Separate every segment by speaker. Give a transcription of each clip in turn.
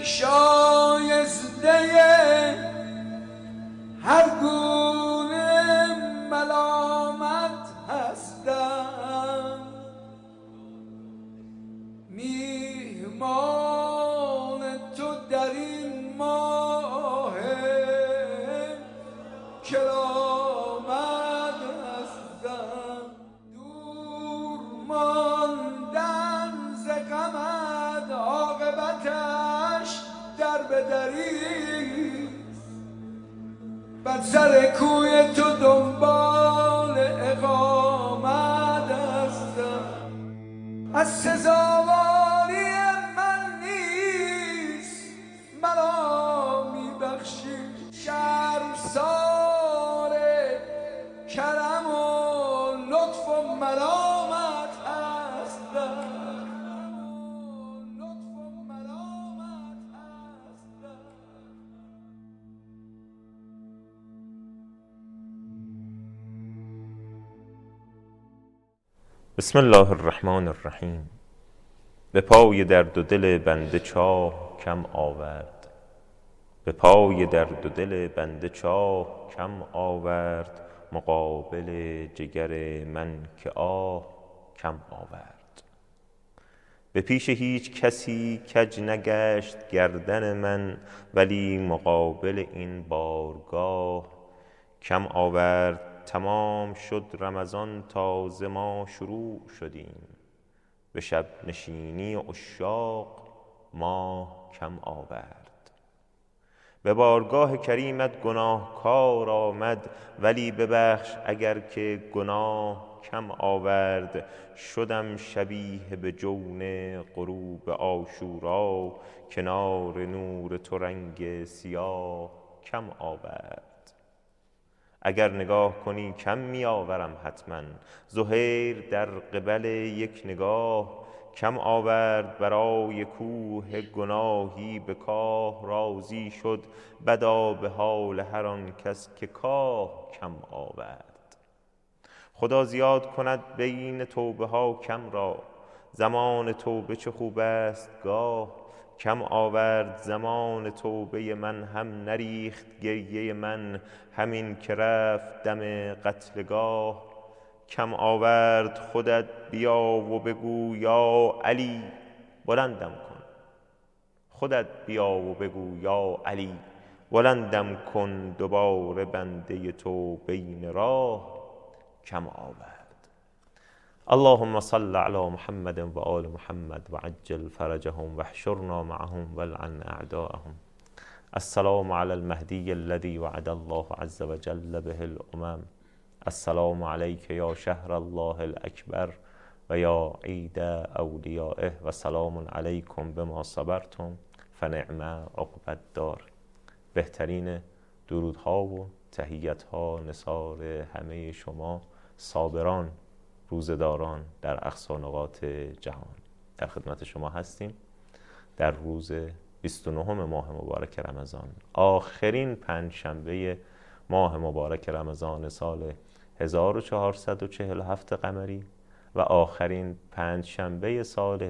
Speaker 1: شایسته هر گونه ملامت هستم، میهمان تو در این ماه کرامت هستم. دور ماندن ز غمت عاقبتش در بدری، بر سر کوی تو دنبال اقامت هستم. از سزاواری من نیست مرا میبخشی، شرمسار کرم و لطف و ملامت هستم.
Speaker 2: بسم الله الرحمن الرحیم. به پای درد و دل بنده چاه کم آورد، به پای درد و دل بنده چاه کم آورد، مقابل جگر من که آه کم آورد. به پیش هیچ کسی کج نگشت گردن من، ولی مقابل این بارگاه کم آورد. تمام شد رمضان تازه ما شروع شدیم، به شب نشینی عشاق ماه کم آورد. به بارگاه کریمت گناهکار آمد، ولی ببخش اگر که گناه کم آورد. شدم شبیه به جون غروب عاشورا، کنار نور تو رنگ سیاه کم آورد. اگر نگاه کنی کم می آورم حتما، زهیر در قبل یک نگاه کم آورد. برای کوه گناهی به کاه راضی شد، بدا به حال هر آن کس که کاه کم آورد. خدا زیاد کند بین توبه ها کم را، زمان توبه چه خوب است گاه کم آورد. زمان توبه من هم نریخت گریه من، همین که رفت دم قتلگاه کم آورد. خودت بیا و بگو یا علی بلندم کن، خودت بیا و بگو یا علی بلندم کن، دوباره بنده تو بین راه کم آورد. اللهم صل على محمد و آل محمد و عجل فرجهم و احشرنا معهم والعن اعداءهم. السلام على المهدي الذي وعد الله عز وجل به الامم. السلام عليك يا شهر الله الأكبر و یا عید اولیائه، و سلام علیکم بما صبرتم فنعم عقبی الدار. بهترین درودها و تحیتها نثار همه شما صابران روزداران در اقصا نقاط جهان. در خدمت شما هستیم در روز 29 ماه مبارک رمضان، آخرین پنجشنبه ماه مبارک رمضان سال 1447 قمری و آخرین پنجشنبه سال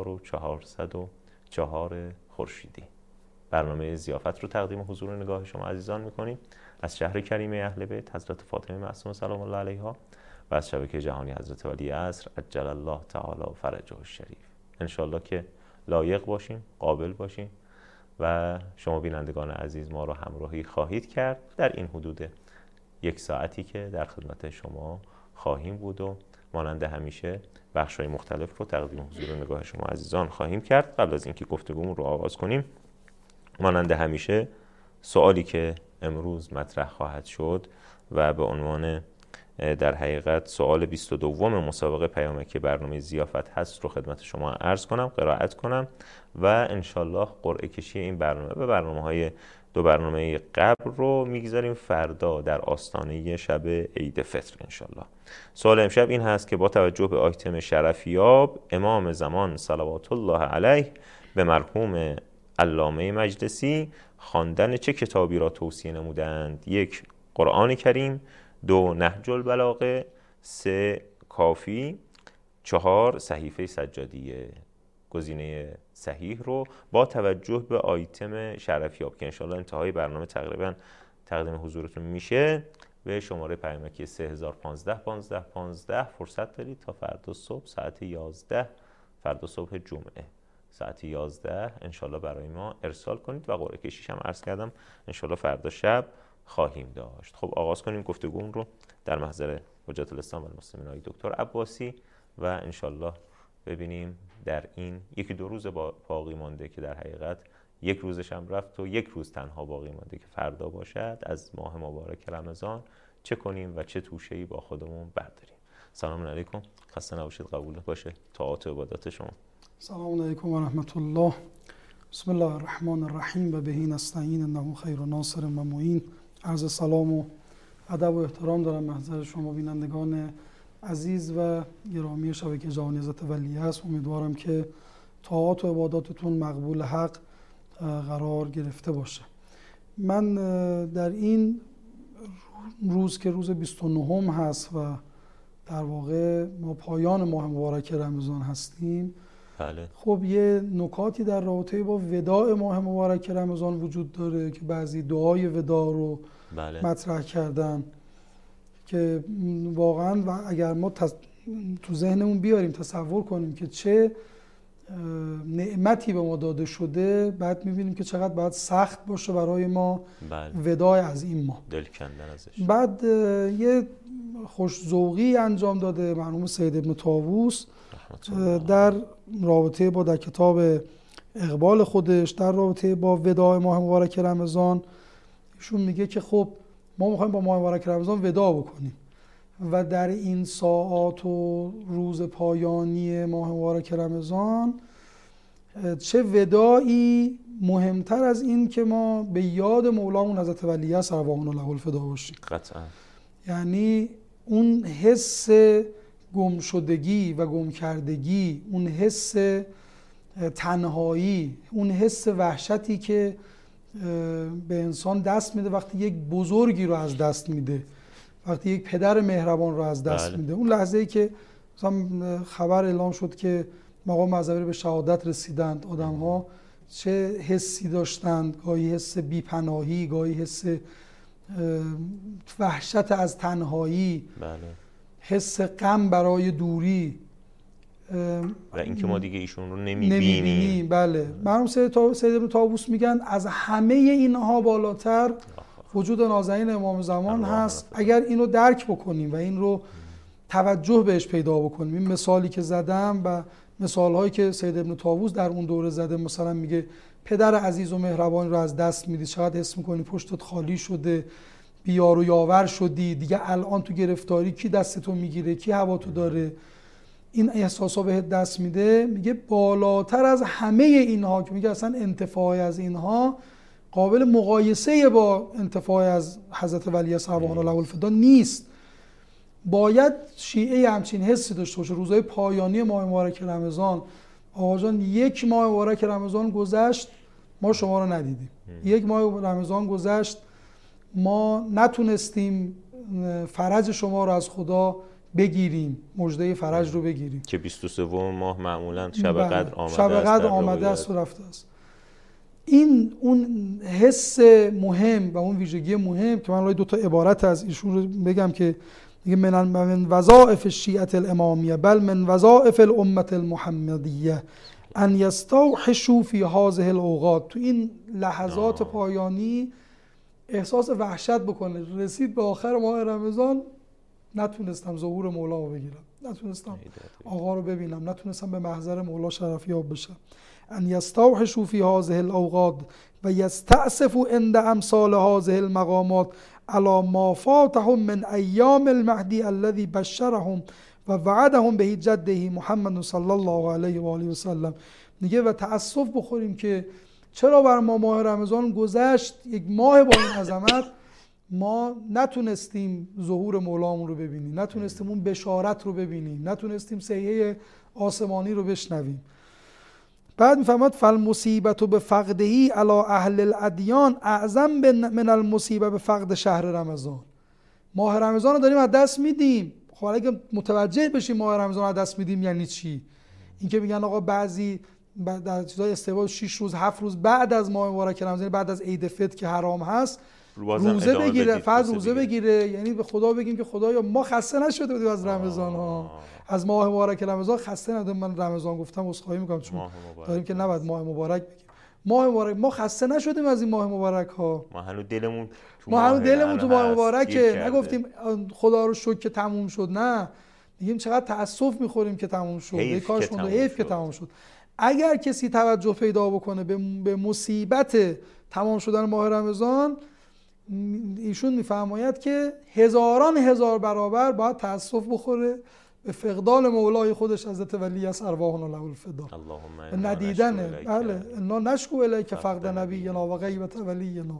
Speaker 2: 1404 خورشیدی. برنامه ضیافت رو تقدیم حضور نگاه شما عزیزان می‌کنیم از شهر کریمه اهل بیت حضرت فاطمه معصومه سلام الله علیها و از شبکه جهانی حضرت ولی عصر عجل الله تعالی فرجه الشریف. انشالله که لایق باشیم، قابل باشیم و شما بینندگان عزیز ما را همراهی خواهید کرد در این حدود یک ساعتی که در خدمت شما خواهیم بود و مانند همیشه بخش‌های مختلف رو تقدیم حضور نگاه شما عزیزان خواهیم کرد. قبل از اینکه گفتگومون رو آغاز کنیم، مانند همیشه سوالی که امروز مطرح خواهد شد و به عنوان در حقیقت سوال 22 مسابقه پیامکی برنامه ضیافت هست رو خدمت شما عرض کنم، قرائت کنم و انشالله قرعه کشی این برنامه و برنامه‌های دو برنامه قبل رو میگذاریم فردا در آستانه شب عید فطر انشالله. سوال امشب این هست که با توجه به آیتم شرفیاب امام زمان صلوات الله علیه به مرحوم علامه مجلسی خواندن چه کتابی را توصیه نمودند؟ 1. قرآن کریم، 2. نهج البلاغه، 3. کافی، 4. صحیفه سجادیه. گزینه صحیح رو با توجه به آیتم شرفیاب که انشالله انتهای برنامه تقریبا تقدیم حضورتون میشه به شماره پیامکی 3015 15 15 فرصت دارید تا فردا صبح ساعت 11 فردا صبح جمعه ساعت 11 انشالله برای ما ارسال کنید و قرعه کشیش هم عرض کردم انشالله فردا شب خواهیم داشت. خب آغاز کنیم گفتگومون رو در محضر حجت الاسلام و المسلمین آقای دکتر عباسی و انشالله ببینیم در این یکی دو روز باقی مانده که در حقیقت یک روزش هم رفت و یک روز تنها باقی مانده که فردا باشد از ماه مبارک رمضان چه کنیم و چه توشه‌ای با خودمون برداریم. سلام علیکم، خسته نباشید، قبول باشه طاعات و عبادات شما.
Speaker 3: سلام علیکم و رحمت الله. بسم الله الرحمن الرحیم و بهی نستعین انه خیر ناصر و معین. عرض سلام و ادب و احترام دارم محضر شما بینندگان عزیز و گرامی شبکه جهانی عزت ولیعصر است. امیدوارم که طاعات و عباداتتون مقبول حق قرار گرفته باشه. من در این روز که روز 29 هست و در واقع ما پایان ماه مبارک رمضان هستیم،
Speaker 2: بله.
Speaker 3: خب یه نکاتی در رابطه با وداع ماه مبارک رمضان وجود داره که بعضی دعای وداع رو
Speaker 2: بله.
Speaker 3: مطرح کردن که واقعا و اگر ما تو ذهنمون بیاریم تصور کنیم که چه نعمتی به ما داده شده، بعد میبینیم که چقدر باید سخت باشه برای ما
Speaker 2: بله.
Speaker 3: وداع از این ماه.
Speaker 2: دل کندن ازش.
Speaker 3: بعد یه خوش‌ذوقی انجام داده مرحوم سید ابن طاووس در رابطه با در کتاب اقبال خودش در رابطه با وداع ماه مبارک رمضان. ایشون میگه که خب ما میخوایم با ماه مبارک رمضان وداع بکنیم و در این ساعات و روز پایانی ماه مبارک رمضان چه وداعی مهمتر از این که ما به یاد مولامون حضرت ولیعصر ارواحنا له الفدا باشیم.
Speaker 2: قطعا.
Speaker 3: یعنی اون حس گم شدگی و گم کردگی، اون حس تنهایی، اون حس وحشتی که به انسان دست میده وقتی یک بزرگی رو از دست میده، وقتی یک پدر مهربان رو از دست
Speaker 2: بله.
Speaker 3: میده. اون لحظه‌ای که مثلا خبر اعلام شد که مقام معظوی به شهادت رسیدند، آدم‌ها چه حسی داشتند، گاهی حس بی‌پناهی، گاهی حس وحشت از تنهایی،
Speaker 2: بله.
Speaker 3: حس غم برای دوری
Speaker 2: و اینکه ما دیگه ایشون رو نمیبینیم.
Speaker 3: بله. مرحوم سید ابن طاووس میگن از همه اینها بالاتر وجود نازنین امام زمان هست. اگر اینو درک بکنیم و این رو توجه بهش پیدا بکنیم، این مثالی که زدم و مثالهایی که سید ابن طاووس در اون دوره زده، مثلا میگه پدر عزیز و مهربان رو از دست میدی، چقدر حس میکنی پشتت خالی شده، بیار و یاور شدی، دیگه الان تو گرفتاری کی دستتو میگیره، کی هواتو داره، این احساسا بهت دست میده. میگه بالاتر از همه اینها که میگه اصلا انتفاع از اینها قابل مقایسه با انتفاع از حضرت ولیعصر ارواحنا له الفدا نیست. باید شیعه همچین حسی داشته باشه. روزهای پایانی ماه مبارک رمضان، آقا جان یک ماه مبارک رمضان گذشت ما شما رو ندیدیم، یک ماه رمضان گذشت ما نتونستیم فرج شما رو از خدا بگیریم، مژده فرج رو بگیریم
Speaker 2: که 23 ماه معمولا شب قدر آمده
Speaker 3: شب قدر آمده است و رفته است. این اون حس مهم و اون ویژگی مهم که من دو تا عبارت از ایشون رو بگم که میگه من وظائف الشیعة الامامیه بل من وظائف الامه المحمدیه ان یستوحشوا فی هذه الاوقات. تو این لحظات پایانی احساس وحشت بکنه. رسید به آخر ماه رمضان، نتونستم ظهور مولا رو بگیرم، نتونستم آقا رو ببینم، نتونستم به محضر مولا شرفیاب بشم. ان یستوحشوا فی هذه الاوقات و یستأسفوا عند امثال هذه المقامات علی ما فاتهم من ایام المهدی الذی بشرهم و وعدهم به جده محمد صلی الله علیه و آله و سلم. میگه و تأسف بخوریم که چرا بر ما ماه رمضان گذشت، یک ماه با این عظمت، ما نتونستیم ظهور مولامون رو ببینیم، نتونستیم اون بشارت رو ببینیم، نتونستیم صیحه آسمانی رو بشنویم. بعد میفهمد فالمصیبت بفقدهی علی اهل الادیان اعظم من المصیبه بفقد شهر رمضان. ماه رمضان رو داریم از دست میدیم. خب اگه متوجه بشیم ماه رمضان رو از دست میدیم یعنی چی؟ اینکه میگن آقا بعضی در چیزای استقبال 6 روز 7 روز بعد از ماه مبارک رمضان، بعد از عید فطر که حرام هست، روزه بگیره، فقط روزه بگیره. یعنی به خدا بگیم که خدایا ما خسته نشده بودیم از رمضان ها، از ماه مبارک رمضان خسته نشدیم. من رمضان گفتم عذرخواهی میکنم چون داریم که نباید ماه مبارک بگیم. ماه مبارک ما خسته نشدیم از این ماه مبارک ها.
Speaker 2: ما هنوز دلمون
Speaker 3: تو ماه مبارکه. نگفتیم خدا رو شکر که تموم شد، نه، میگیم چقدر تأسف میخوریم که تموم شد، ای کاش موند، حیف که تموم شد. اگر کسی توجه پیدا بکنه به مصیبت تمام شدن ماه رمضان، ایشون میفرماید که هزاران هزار برابر باید تأسف بخوره به فقدان مولای خودش حضرت ولی از ارواحنا له الفدا، ندیدن. بله، انا نشکو الیک فقد نبینا و غیبت ولینا.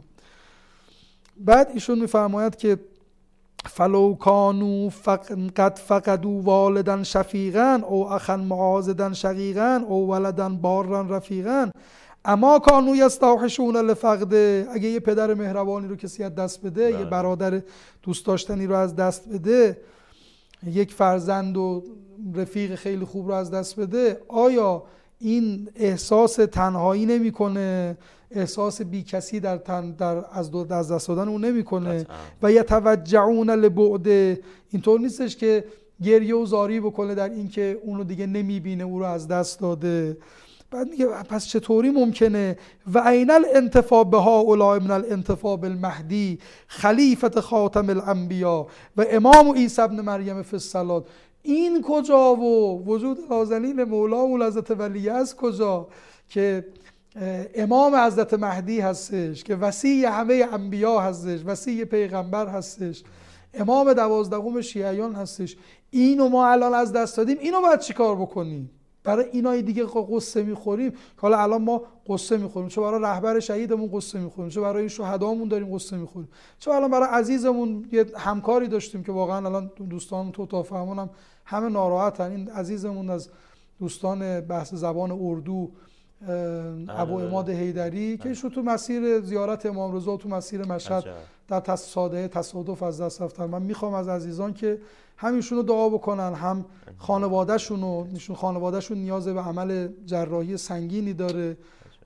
Speaker 3: بعد ایشون میفرماید که فلو کانوا قد فقدوا والدا شفیقا او اخا معاضدا شقیقا او ولدا بارا رفیقا اما کانوا یستوحشون لفقده. اگه یه پدر مهربانی رو کسی از دست بده، یه برادر دوست داشتنی رو از دست بده، یک فرزند و رفیق خیلی خوب رو از دست بده، آیا این احساس تنهایی نمیکنه؟ احساس بیکسی از دست دادن اون نمیکنه؟ و یتوجعون لبعده، اینطور نیستش که گریه و زاری بکنه در این که اونو دیگه نمیبینه، او رو از دست داده. بعد میگه پس چطوری ممکنه؟ و عین الانتفاع بها اولای من الانتفاع بالمهدی خلیفت خاتم الانبیا و امام عیسی ابن مریم فی الصلات. این کجا و وجود نازنین مولا حضرت ولی از کجا که امام حضرت مهدی هستش، که وصی همه انبیا هستش، وصی پیغمبر هستش، امام 12 شیعیان هستش. اینو ما الان از دست دادیم، اینو باید چیکار بکنیم؟ برای اینای دیگه قصه میخوریم که حالا الان ما قصه میخوریم، چه برای رهبر شهیدمون قصه میخوریم، چه برای شهدامون داریم قصه میخوریم، چه الان برای عزیزمون یه همکاری داشتیم که واقعا الان دوستان تو فهمونم همه ناراحتن. این عزیزمون از دوستان بحث زبان اردو، ابو عماد حیدری، که ایشون تو مسیر زیارت امام رضا تو مسیر مشهد در تصادف از دست رفتن. من میخوام از عزیزان که همیشون رو دعا بکنن، هم خانوادهشون نیاز به عمل جراحی سنگینی داره،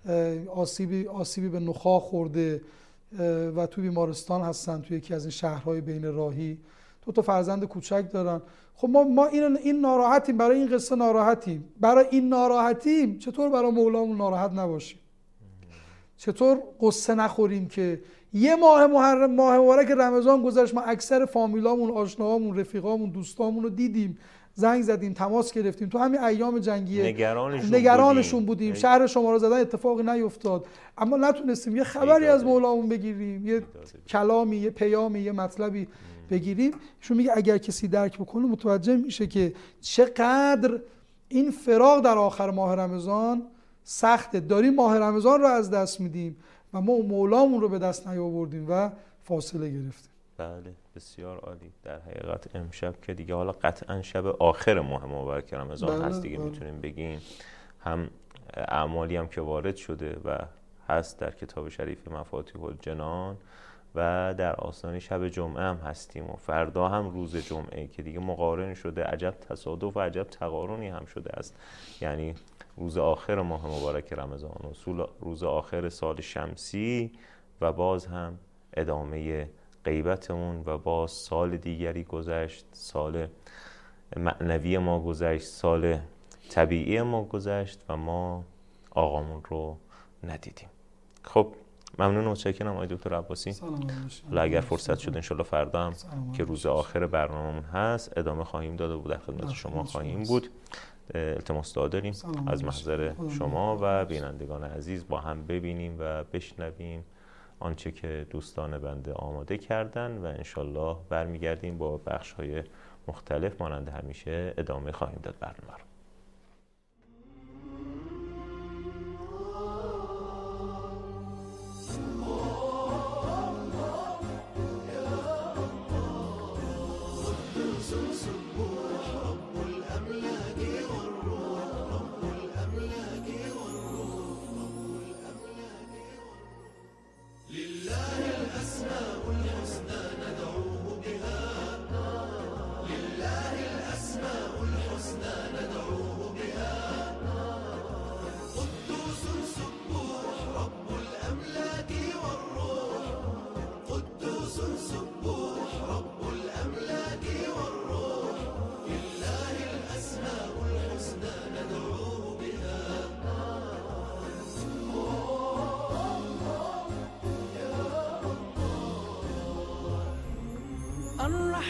Speaker 3: آسیبی به نخاع خورده و تو بیمارستان هستن، توی یکی از این شهرهای بین راهی، 2 فرزند کوچک دارن. خب ما این ناراحتیم، برای این قصه ناراحتیم، برای این ناراحتیم، چطور برای مولامون ناراحت نباشیم؟ چطور قصه نخوریم که یه ماه مبارک رمضان گذشت، ما اکثر فامیلامون، آشناهامون، رفیقامون، دوستامون رو دیدیم، زنگ زدیم، تماس گرفتیم، تو همین ایام جنگیه نگرانشون بودیم، شهر شما رو زدن، اتفاقی نیفتاد، اما نتونستیم یه خبری از مولامون بگیریم، یه کلامی، یه پیامی، یه مطلبی بگیریم. ایشون میگه اگر کسی درک بکنه متوجه میشه که چقدر این فراق در آخر ماه رمضان سخته. داریم ماه رمضان رو از دست میدیم و ما مولامون رو به دست نیاوردیم و فاصله گرفتیم.
Speaker 2: بله، بسیار عالی. در حقیقت امشب که دیگه حالا قطعا شب آخر ماه مبارک رمضان هست دیگه، میتونیم بگیم هم اعمالی هم که وارد شده و هست در کتاب شریف مفاتیح الجنان و در آستانه شب جمعه هم هستیم و فردا هم روز جمعه که دیگه مقارن شده. عجب تصادف و عجب تقارنی هم شده است، یعنی روز آخر ماه مبارک رمضان و روز آخر سال شمسی و باز هم ادامه غیبتمون و باز سال دیگری گذشت، سال معنوی ما گذشت، سال طبیعی ما گذشت و ما آقامون رو ندیدیم. خب ممنون و متشکرم آقای دکتر عباسی. حالا اگر فرصت شد انشالله فردا هم که روز آخر برنامه‌مون هست ادامه خواهیم داد و در خدمت شما خواهیم بود. التماس دعا داریم از محضر شما و بینندگان عزیز با هم ببینیم و بشنویم آنچه که دوستان بنده آماده کردن و انشالله برمیگردیم با بخش‌های مختلف مانند همیشه ادامه خواهیم داد برنامه رو.
Speaker 4: لله الأسماء الحسنى ندعوه بها، لله الأسماء الحسنى ندعوه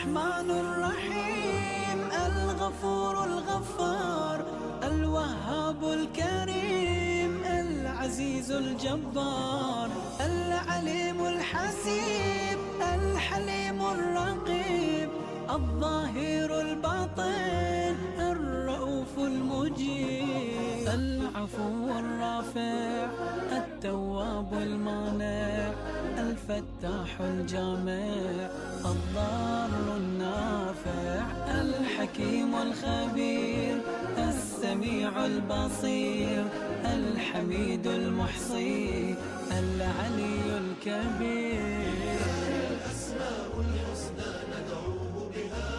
Speaker 5: الرحمن الرحيم الغفور الغفار الوهاب الكريم العزيز الجبار العليم الحسيب الحليم الرقيب الظاهر الباطن الرؤوف المجيب العفو الرافع التواب المانع الفتاح الجامع الضار النافع الحكيم الخبير السميع البصير الحميد المحصي العلي الكبير.
Speaker 4: الأسماء الحسنى ندعوه بها،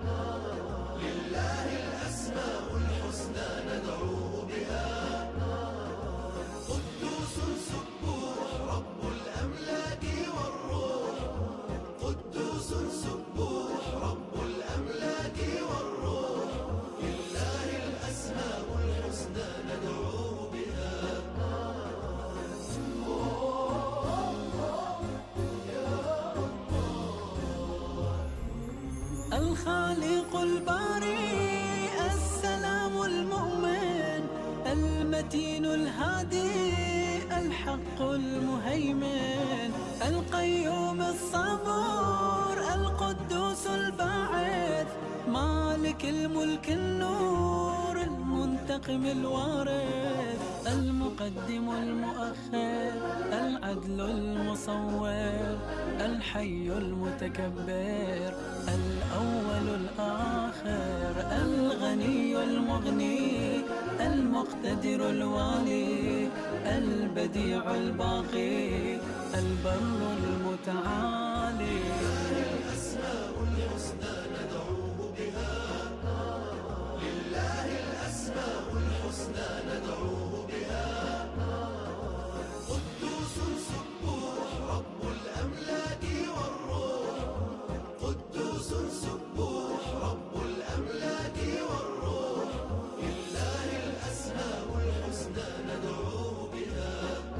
Speaker 4: لله الأسماء الحسنى ندعوه بها. قدوس سبوح رب الأملاك والروح، قدوس سبوح رب الأملاك والروح. لله الأسماء الحسنى ندعوه بها.
Speaker 5: الخالق الباري السلام المؤمن المتين الهادي الحق المهيمن القيوم الصبور القدوس الباعث مالك الملك النور المنتقم الوارث المقدم المؤخر العدل المصور الحي المتكبر الأول الآخر الغني المغني المقتدر الوالي البديع الباقي البر المتعالي.
Speaker 4: الأسماء الحسنى ندعوه بها، لله الأسماء الحسنى ندعوه بها. قدوس سبوح رب الأملاك والروح، قدوس سبوح رب الأملاك والروح. لله الأسماء الحسنى ندعوه بها.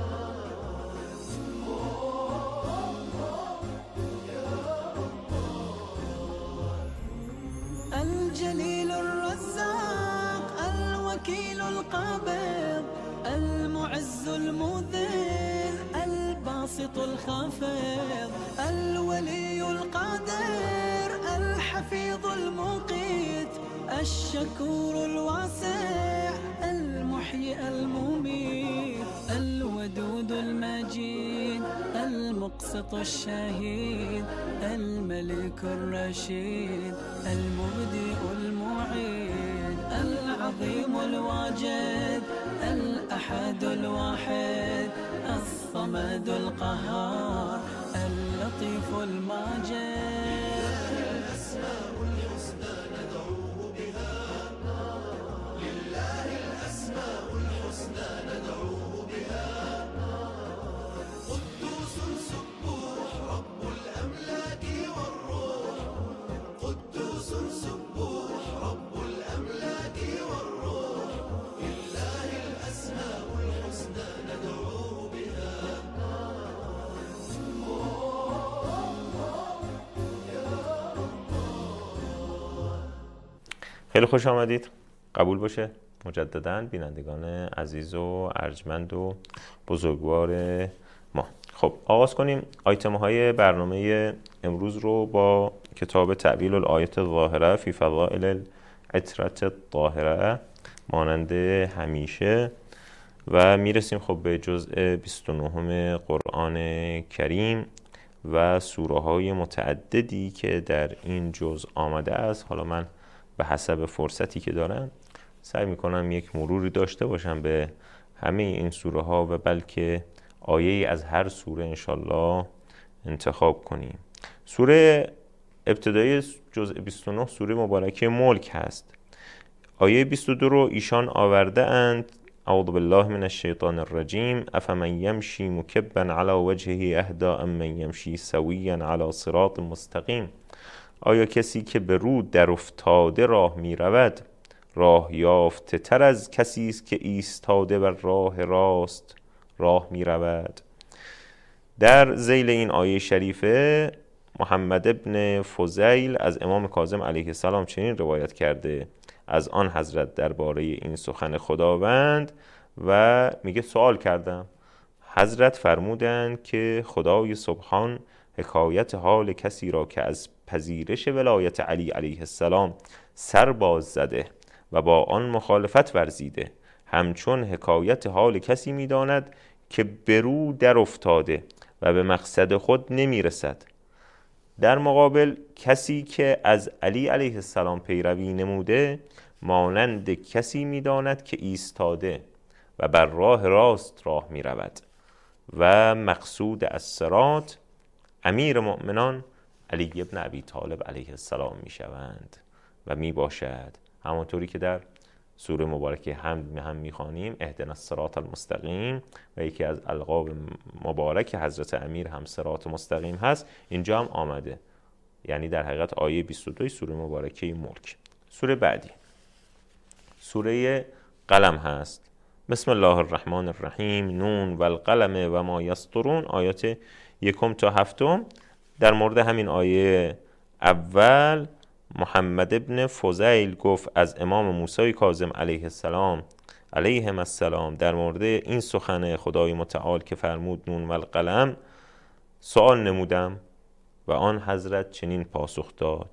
Speaker 5: الجليل الرزاق الوكيل القابض المعز المذل الباسط الخافض الولي القادر الحفيظ المقيت الشكور الواسع المحيي المميت الودود المجيد المقسط الشهيد الملك الرشيد المبدئ المعيد العظيم الواجد الأحد الواحد الصمد القهار اللطيف الماجد.
Speaker 4: الأسماء الحسنى ندعوه بها، لله الأسماء الحسنى ندعوه بها. قدوس سبوح رب الأملاك والروح، قدوس سبوح رب الأملاك والروح. لله الأسماء الحسنى ندعوه بها.
Speaker 2: خیلی خوش آمدید. قبول باشه مجدداً بینندگان عزیز و ارجمند و بزرگوار ما. خب آغاز کنیم. آیتم های برنامه امروز رو با کتاب تعبیل الآیات الظاهره فی فضائل العطرة الطاهره مانند همیشه و میرسیم خب به جزء 29 قرآن کریم و سوره های متعددی که در این جزء آمده است. حالا من به حسب فرصتی که دارم سعی میکنم یک مروری داشته باشم به همه این سوره ها و بلکه آیه‌ای از هر سوره انشالله انتخاب کنیم. سوره ابتدای جزء 29 سوره مبارکه ملک هست. آیه 22 رو ایشان آورده اند: اعوذ بالله من الشیطان الرجیم افمن یمشی مکبا علی وجهه اهدی ام من یمشی سویا علی صراط مستقیم. آیا کسی که به رو در افتاده راه می رود راه یافته تر از کسی است که ایستاده بر راه راست راه می رود؟ در ذیل این آیه شریفه محمد ابن فضیل از امام کاظم علیه السلام چنین روایت کرده از آن حضرت درباره این سخن خداوند و میگه سوال کردم. حضرت فرمودند که خدای سبحان حکایت حال کسی را که از پذیرش ولایت علی علیه السلام سر باز زده و با آن مخالفت ورزیده همچون حکایت حال کسی می‌داند که برو در افتاده و به مقصد خود نمی‌رسد. در مقابل کسی که از علی علیه السلام پیروی نموده مانند کسی می‌داند که ایستاده و بر راه راست راه می‌رود و مقصود از صراط امیر مؤمنان علی ابن ابی طالب علیه السلام می‌شوند و میباشد. همانطوری که در سوره مبارکه هم میخوانیم اهدنا الصراط المستقیم و یکی از القاب مبارک حضرت امیر هم صراط مستقیم هست، اینجا هم آمده، یعنی در حقیقت آیه 22 سوره مبارکه ملک. سوره بعدی سوره قلم هست. بسم الله الرحمن الرحیم. نون و القلم و ما یسطرون، آیات 1 تا 7. در مورد همین آیه اول محمد ابن فضیل گفت از امام موسی کاظم علیه السلام علیهم السلام در مورد این سخن خدای متعال که فرمود نون و القلم سوال نمودم و آن حضرت چنین پاسخ داد: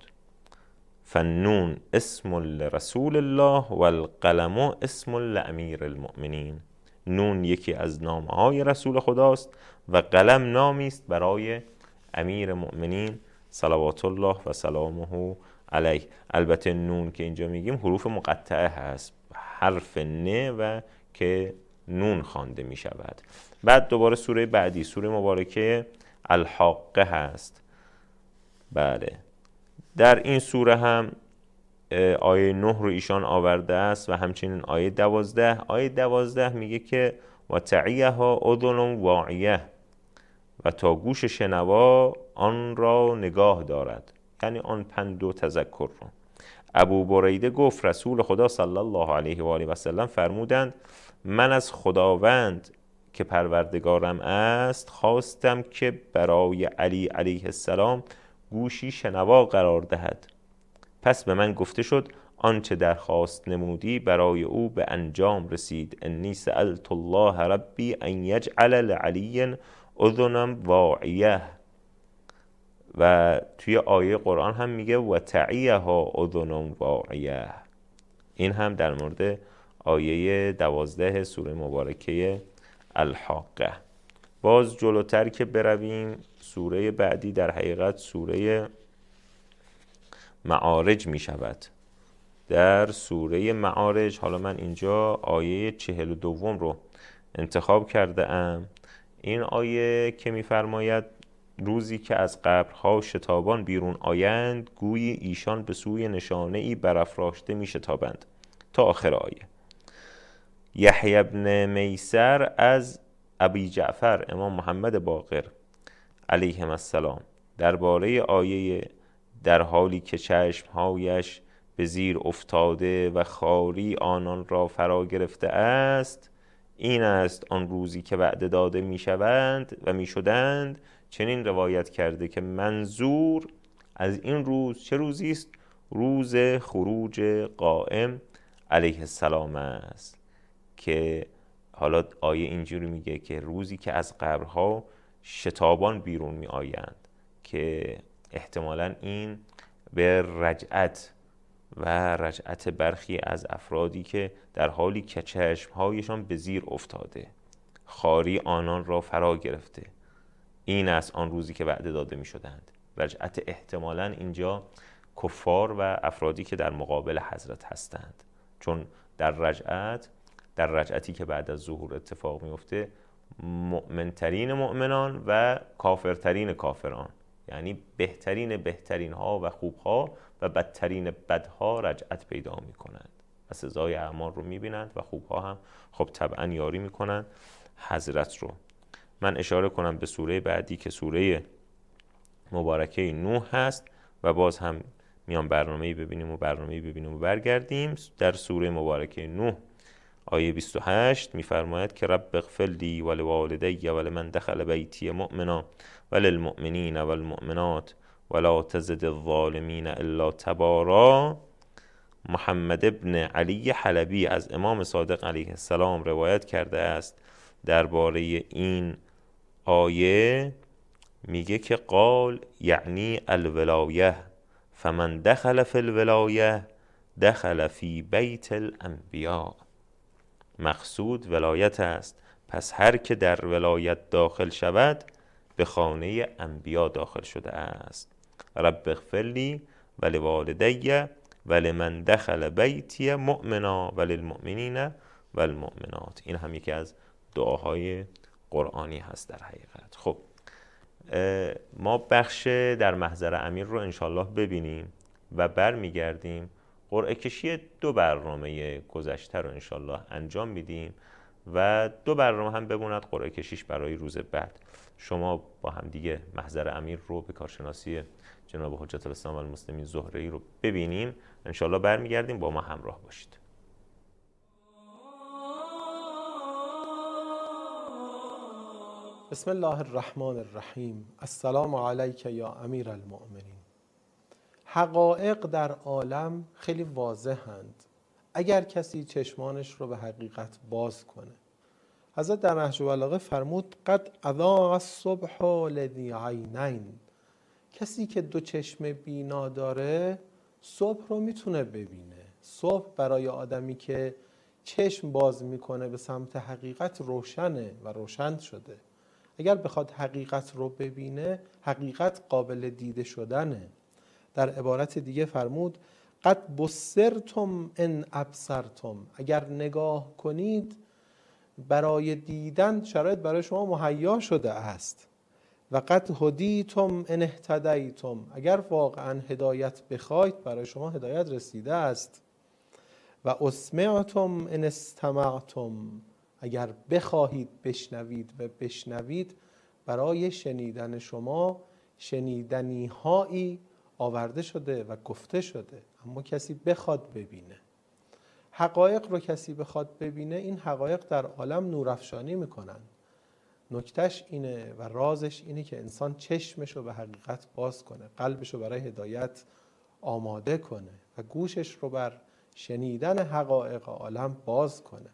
Speaker 2: فالنون اسم لرسول الله و القلم اسم لامیر المؤمنین. نون یکی از نامهای رسول خداست و قلم نامی است برای امیر مؤمنین صلوات الله و سلامه علیه. البته نون که اینجا میگیم حروف مقطعه هست، حرف نه و که نون خوانده می شود. بعد دوباره سوره بعدی سوره مبارکه الحاقه هست. بله، در این سوره هم آیه 9 رو ایشان آورده است و همچنین آیه 12. آیه 12 میگه که و تعیها اذن واعیه و تا گوش شنوا آن را نگاه دارد، یعنی آن پند و تذکر رو. ابو بریده گفت رسول خدا صلی الله علیه و آله و سلم فرمودند من از خداوند که پروردگارم است خواستم که برای علی علیه السلام گوشی شنوا قرار دهد. پس به من گفته شد آنچه درخواست نمودی برای او به انجام رسید. انی سألت الله ربی ان یجعل لعلی اذنا واعیه. و توی آیه قرآن هم میگه و تعیها اذنا واعیه. این هم در مورد آیه 12 سوره مبارکه الحاقه. باز جلوتر که برویم سوره بعدی در حقیقت سوره معارج می شود. در سوره معارج، حالا من اینجا آیه 42 رو انتخاب کرده ام. این آیه که می فرماید روزی که از قبرها شتابان بیرون آیند گویی ایشان به سوی نشانه ای برافراشته می شتابند تا آخر آیه. یحیی ابن میسر از ابی جعفر امام محمد باقر علیهم السلام درباره آیه در حالی که چشمهایش به زیر افتاده و خاری آنان را فرا گرفته است، این است آن روزی که وعده داده می شوند و می شدند. چنین روایت کرده که منظور از این روز چه روزی است؟ روز خروج قائم علیه السلام است، که حالا آیه اینجوری میگه که روزی که از قبرها شتابان بیرون می آیند، که احتمالاً این به رجعت و رجعت برخی از افرادی که در حالی که چشمهایشان به زیر افتاده خاری آنان را فرا گرفته، این است آن روزی که وعده داده می شدند. رجعت احتمالاً اینجا کفار و افرادی که در مقابل حضرت هستند، چون در رجعتی که بعد از ظهور اتفاق میفته مؤمنترین مؤمنان و کافرترین کافران، یعنی بهترین ها و خوب ها و بدترین بدها رجعت پیدا می کنند و سزای اعمال رو می بینند و خوب ها هم خب طبعا یاری می کنند حضرت رو. من اشاره کنم به سوره بعدی که سوره مبارکه نوح هست و باز هم میان برنامه‌ای ببینیم و برگردیم. در سوره مبارکه نوح آیه 28 می‌فرماید که رب اغفر لی ولوالدی ولمن دخل بیتی مؤمنا وللمؤمنین والمؤمنات ولا تزد الظالمین الا تبارا. محمد ابن علی حلبی از امام صادق علیه السلام روایت کرده است درباره این آیه، میگه که قال یعنی الولایه فمن دخل فی الولایه دخل فی بیت الانبیاء. مقصود ولایت است، پس هر که در ولایت داخل شود به خانه انبیا داخل شده است. رب اغفر لی ولوالدی ولمن دخل بیتی مؤمنا وللمؤمنین والمؤمنات. این هم یکی از دعاهای قرآنی هست در حقیقت. خب ما بخش در محضر امیر رو انشالله ببینیم و برمیگردیم قرعه کشی 2 برنامه گذشته رو انشالله انجام میدیم و 2 برنامه هم بموند قرعه کشیش برای روز بعد. شما با هم دیگه محضر امیر رو به کارشناسی جناب حجت الاسلام و المسلمین زهره‌ای رو ببینیم. انشالله برمیگردیم، با ما همراه باشید.
Speaker 6: بسم الله الرحمن الرحیم. السلام علیک یا امیر المؤمنین. حقایق در عالم خیلی واضحند اگر کسی چشمانش رو به حقیقت باز کنه. حضرت در نهج البلاغه فرمود قد اضاء الصبح لذی عینین. کسی که 2 چشم بینا داره صبح رو میتونه ببینه. صبح برای آدمی که چشم باز میکنه به سمت حقیقت روشنه و روشن شده. اگر بخواد حقیقت رو ببینه، حقیقت قابل دیده شدنه. در عبارت دیگه فرمود قد بصرتم ان ابصرتم. اگر نگاه کنید برای دیدن شرایط برای شما مهیا شده است. و قد هدیتم ان اهتدیتم. اگر واقعا هدایت بخواید برای شما هدایت رسیده است. و اسمعتم ان استمعتم. اگر بخواهید بشنوید و بشنوید برای شنیدن شما شنیدنی هایی آورده شده و گفته شده. اما کسی بخواد ببینه حقایق رو، کسی بخواد ببینه، این حقایق در عالم نورافشانی میکنن. نکتهش اینه و رازش اینه که انسان چشمش رو به حقیقت باز کنه، قلبش رو برای هدایت آماده کنه و گوشش رو بر شنیدن حقایق عالم باز کنه.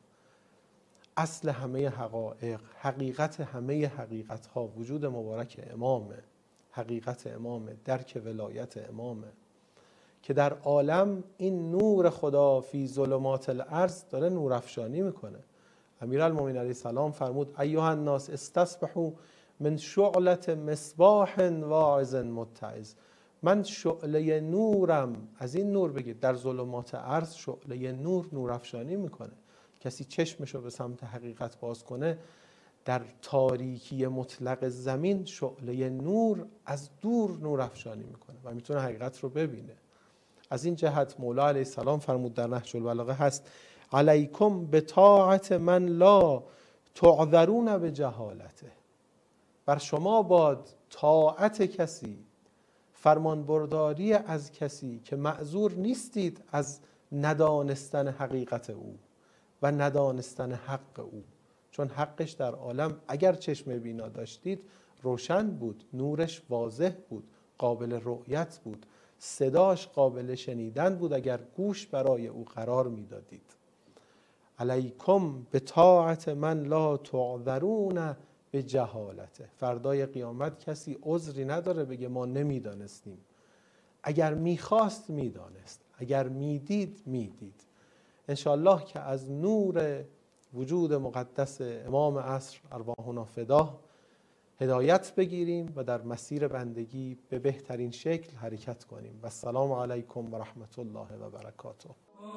Speaker 6: اصل همه حقایق، حقیقت همه حقیقت ها وجود مبارک امامه، حقیقت امامه، درک ولایت امامه که در عالم این نور خدا فی ظلمات الارض داره نورافشانی میکنه. امیرالمومنین علیه السلام فرمود ایها الناس استصبحوا من شعلة مصباح واعظ متعظ. من شعله نورم، از این نور بگید. در ظلمات ارض شعله نور نورافشانی میکنه. کسی چشمشو به سمت حقیقت باز کنه در تاریکی مطلق زمین شعله نور از دور نورافشانی میکنه و میتونه حقیقت رو ببینه. از این جهت مولا علیه السلام فرمود در نهج البلاغه هست علیکم بطاعت من لا تعذرون بجهالته. بر شما باد طاعت کسی، فرمانبرداری از کسی که معذور نیستید از ندانستن حقیقت او و ندانستن حق او. چون حقش در عالم اگر چشم بینا داشتید روشن بود، نورش واضح بود، قابل رؤیت بود، صداش قابل شنیدن بود اگر گوش برای او قرار میدادید. علیکم به طاعت من لا تعذرون به جهالته. فردای قیامت کسی عذری نداره بگه ما نمیدانستیم. اگر میخواست میدانست، اگر میدید میدید. انشاءالله که از نور وجود مقدس امام عصر ارواحنا فداه هدایت بگیریم و در مسیر بندگی به بهترین شکل حرکت کنیم. و السلام علیکم و رحمت الله و برکاته.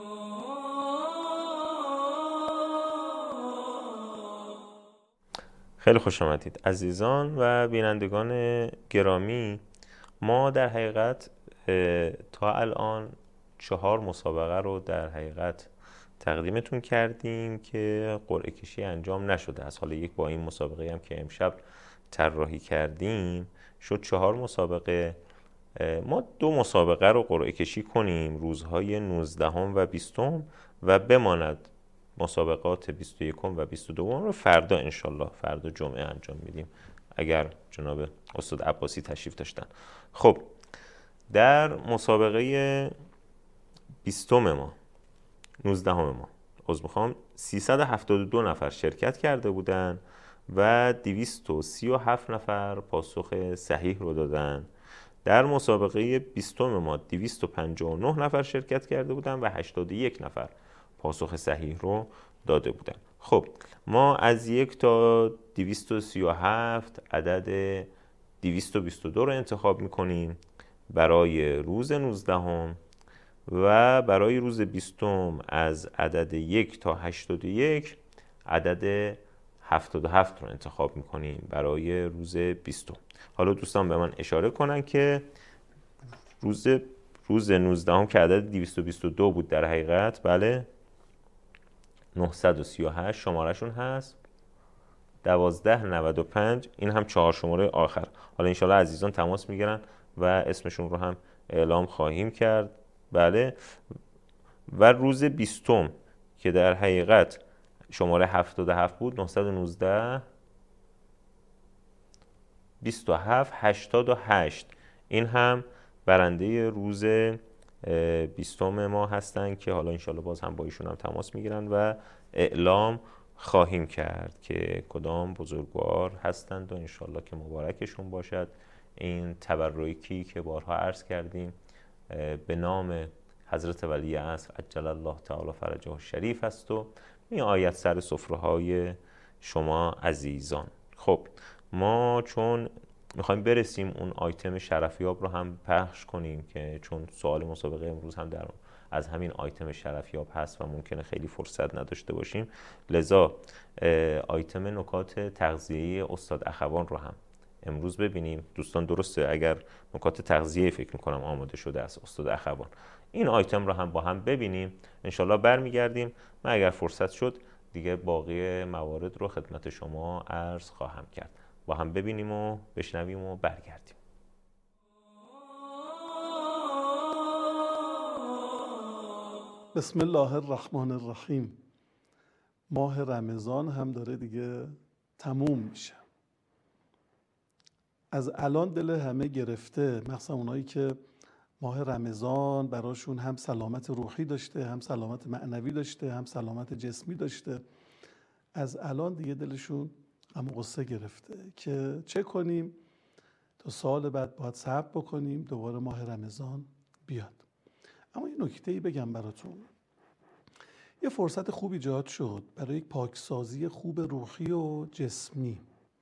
Speaker 2: خیلی خوش آمدید عزیزان و بینندگان گرامی. ما در حقیقت تا الان 4 مسابقه رو در حقیقت تقدیمتون کردیم که قرعه کشی انجام نشده از حالا یک با این مسابقه هم که امشب طراحی کردیم شد 4 مسابقه. ما 2 مسابقه رو قرعه کشی کنیم روزهای 19 و 20 و بماند مسابقات 21 و 22 رو فردا انشالله فردا جمعه انجام میدیم اگر جناب استاد عباسی تشریف داشتن. خب در مسابقه 20 ما 19 ما 372 نفر شرکت کرده بودن و 237 نفر پاسخ صحیح رو دادن. در مسابقه 20 ما 259 نفر شرکت کرده بودن و 81 نفر پاسخ صحیح رو داده بودن. خب ما از 1 تا 237 عدد 222 رو انتخاب میکنیم برای روز 19 و برای روز 20 از عدد 1 تا 81 عدد 77 رو انتخاب میکنیم برای روز 20. حالا دوستان به من اشاره کنن که روز 19 که عدد 222 بود در حقیقت، بله 938 شمارهشون هست 1295، این هم 4 شماره آخر. حالا انشالله عزیزان تماس میگیرن و اسمشون رو هم اعلام خواهیم کرد. بله و روز 20 که در حقیقت شماره 77 بود 919 27 88، این هم برنده روز 20 ما هستن که حالا انشالله باز هم با ایشون هم تماس میگیرن و اعلام خواهیم کرد که کدام بزرگوار هستند و انشالله که مبارکشون باشد. این تبرکی که بارها عرض کردیم به نام حضرت ولی عصر عجل الله تعالی فرجه الشریف است و می آید سر سفره‌های شما عزیزان. خب ما چون میخوایم برسیم اون آیتم شرفیاب رو هم پخش کنیم که چون سوال مسابقه امروز هم از همین آیتم شرفیاب هست و ممکنه خیلی فرصت نداشته باشیم، لذا آیتم نکات تغذیه‌ای استاد اخوان رو هم امروز ببینیم. دوستان درسته اگر نکات تغذیه‌ای فکر میکنم آماده شده است استاد اخوان، این آیتم رو هم با هم ببینیم انشالله برمیگردیم. من اگر فرصت شد دیگه باقی موارد رو خدمت شما عرض خواهم کرد. با هم ببینیم و بشنویم و برگردیم.
Speaker 7: بسم الله الرحمن الرحیم. ماه رمضان هم داره دیگه تموم میشه. از الان دل همه گرفته، مخصوصا اونایی که ماه رمضان براشون هم سلامت روحی داشته، هم سلامت معنوی داشته، هم سلامت جسمی داشته. از الان دیگه دلشون هم غصه گرفته که چه کنیم تا سال بعد باید صبر بکنیم دوباره ماه رمضان بیاد. اما یه نکته‌ای بگم براتون. یه فرصت خوب ایجاد شد برای یک پاکسازی خوب روحی و جسمی.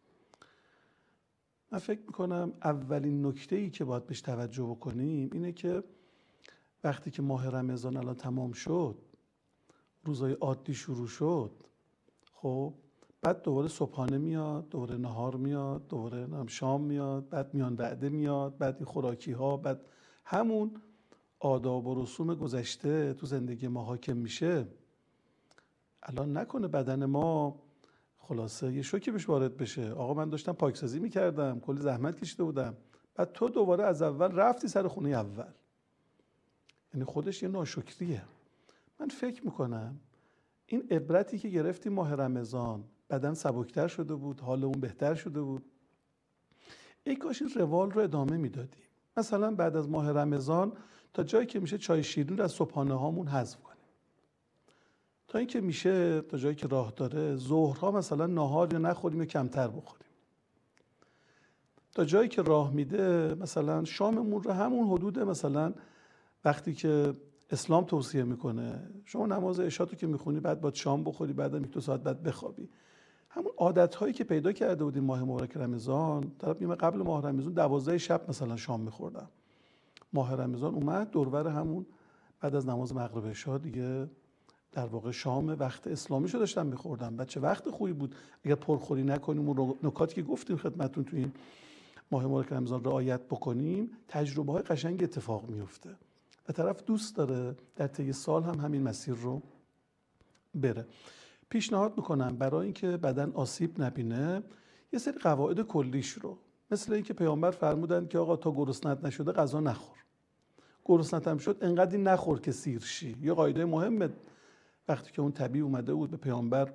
Speaker 7: من فکر میکنم اولین نکته‌ای که باید بهش توجه بکنیم اینه که وقتی که ماه رمضان الان تمام شد، روزهای عادی شروع شد، خب بعد دوباره صبحانه میاد، دوباره نهار میاد، دوباره شام میاد، بعد میان وعده میاد، بعد این خوراکی ها، بعد همون آداب و رسوم گذشته تو زندگی ما حاکم میشه. الان نکنه بدن ما خلاصه یه شوکی بهش وارد بشه. آقا من داشتم پاکسازی میکردم، کلی زحمت کشیده بودم، بعد تو دوباره از اول رفتی سر خونه اول. یعنی خودش یه ناشکریه. من فکر میکنم این عبرتی که گرفتیم ماه رمضان، بدن سبکتر شده بود، حال اون بهتر شده بود، ای کاش این روال رو ادامه میدادیم. مثلا بعد از ماه رمضان تا جایی که میشه چای شیرین رو از صبحانه هامون حذف کنیم، تا این که میشه تا جایی که راه داره ظهرها مثلا ناهار یا نخوریم یا کمتر بخوریم، تا جایی که راه میده مثلا شاممون رو همون حدود مثلا وقتی که اسلام توصیه میکنه شما نماز عشا تو که میخونی بعد باید شام بخوری، بعدم 1-2 ساعت بعد بخوابی. همون عادت‌هایی که پیدا کرده بودیم ماه مبارک رمضان. طرف میگه قبل ماه رمضان 12 شب مثلا شام میخوردم، ماه رمضان اومد دوربر همون بعد از نماز مغرب عشا دیگه در واقع شام وقت اسلامی شو داشتم میخوردم. بعد چه وقت خوبی بود اگر پرخوری نکنیم و نکاتی که گفتیم خدمتتون تو این ماه مبارک رمضان رعایت بکنیم، تجربه‌های قشنگ اتفاق میفته و طرف دوست داره در طی سال هم همین مسیر رو بره. پیشنهاد میکنم برای اینکه بدن آسیب نبینه یه سری قواعد کلیش رو، مثل اینکه پیامبر فرمودن که آقا تا گرسنت نشده غذا نخور، گرسنت هم شد انقدر نخور که سیر شی. یه قاعده مهمه وقتی که اون طبیب اومده بود به پیامبر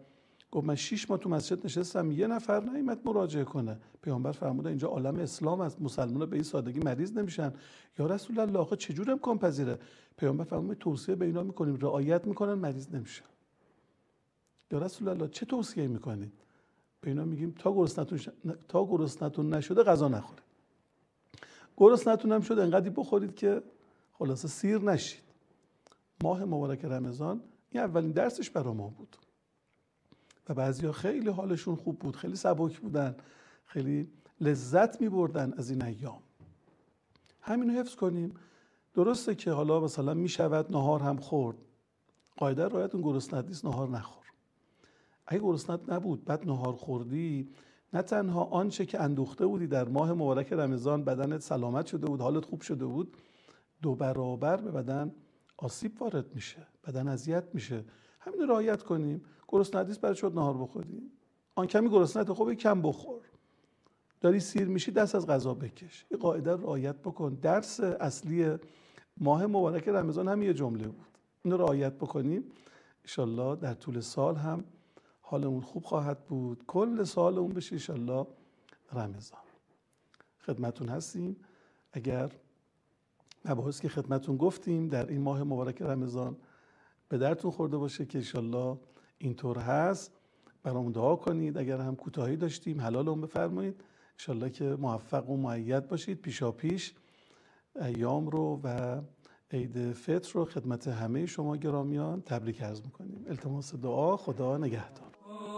Speaker 7: گفت من 6 ماه تو مسجد نشستم یه نفر نیامد مراجعه کنه. پیامبر فرمودن اینجا عالم اسلام است، مسلمان‌ها به این سادگی مریض نمیشن. یا رسول الله آخه چجور امکان پذیره؟ پیامبر فرمود توصیه به اینا میکنیم رعایت میکنن مریض نمیشن. یا رسول الله چه توصیه میکنید؟ به اینا میگیم تا گرسنتون نشده غذا نخورید. گرسنتون هم شد انقدری بخورید که خلاصه سیر نشید. ماه مبارک رمضان این اولین درسش برای ما بود و بعضیا خیلی حالشون خوب بود، خیلی سبک بودن، خیلی لذت می‌بردن از این ایام. همینو حفظ کنیم. درسته که حالا مثلا میشود نهار هم خورد، قاعده رعایتون گرسنت نیست نهار نخور. اگه گرسنت نبود بعد نهار خوردی، نه تنها آنچه که اندوخته بودی در ماه مبارک رمضان بدنت سلامت شده بود، حالت خوب شده بود، 2 برابر به بدن آسیب وارد میشه، بدن اذیت میشه. همین رعایت کنیم. گرسنت نیست برای شد نهار بخوریم. آن کمی گرسنت خوبه کم بخور. داری سیر میشی دست از غذا بکش. این قاعده رو رعایت بکن. درس اصلی ماه مبارک رمضان هم یه جمله بود. اینو رعایت بکنیم انشالله در طول سال هم حالمون خوب خواهد بود. کل سالمون بشه انشالله رمضان. خدمتون هستیم. اگر مباحثی که خدمتون گفتیم در این ماه مبارک رمضان به درتون خورده باشه که انشالله اینطور هست، برامون دعا کنید. اگر هم کوتاهی داشتیم حلال اون بفرمایید. انشالله که موفق و مؤید باشید. پیشا پیش ایام رو و عید فطر رو خدمت همه شما گرامیان تبریک عرض میکنیم. التماس دعا. خدا نگهدار.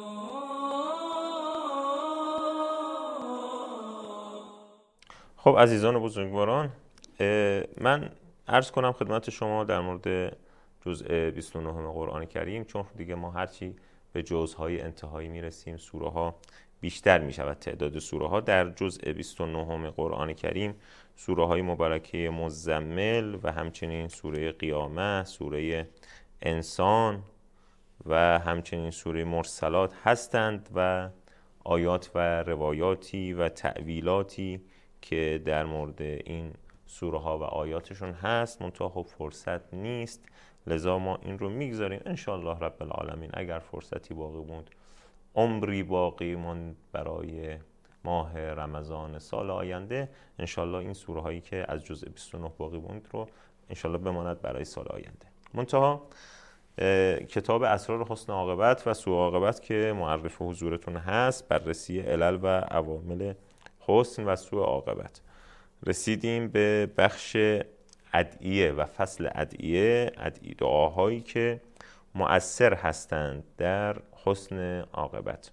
Speaker 2: خب عزیزان و بزرگواران، من عرض کنم خدمت شما در مورد جزء 29 قرآن کریم، چون دیگه ما هرچی به جزءهای انتهایی میرسیم سوره ها بیشتر میشود تعداد سوره ها. در جزء 29 قرآن کریم سوره های مبارکه مزمل و همچنین سوره قیامه، سوره انسان و همچنین سوره مرسلات هستند و آیات و روایاتی و تأویلاتی که در مورد این سوره ها و آیاتشون هست، منتها خب فرصت نیست، لذا ما این رو میگذاریم. انشاءالله رب العالمین اگر فرصتی باقی موند، عمری باقی موند برای ماه رمضان سال آینده، انشاءالله این سوره هایی که از جزء 29 باقی موند رو انشاءالله بماند برای سال آینده. منتها کتاب اسرار حسن عاقبت و سوء عاقبت که معرف حضورتون هست، بررسی علل و عوامل حسن و سوء عاقبت، رسیدیم به بخش ادعیه و فصل ادعیه، دعاهایی که مؤثر هستند در حسن عاقبت.